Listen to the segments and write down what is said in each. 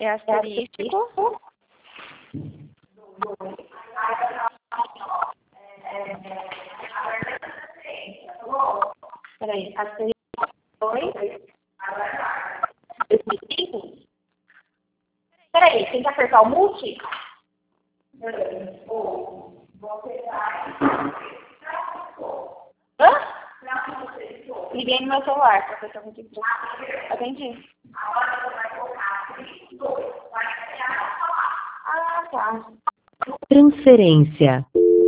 É asterístico. Peraí, asterístico 2. 2005? Peraí, tem que apertar o multi? Hã? Liguei no meu celular, pra apertar o multi. Atendi. Ah, tá. Transferência.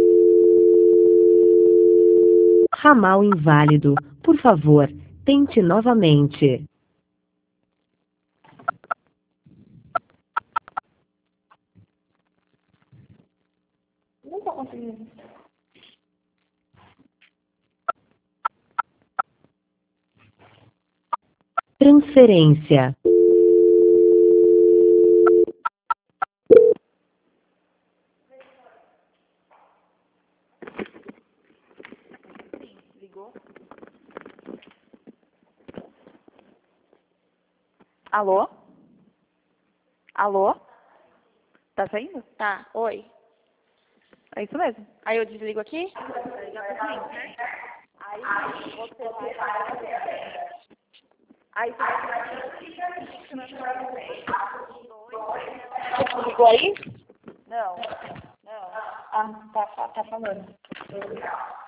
Ramal inválido. Por favor, tente novamente. Não tô conseguindo. Transferência. Ligou? Alô? Alô? Tá saindo? Tá, oi. É isso mesmo. Aí eu desligo aqui? Ligou aí? Não. Ah, tá falando.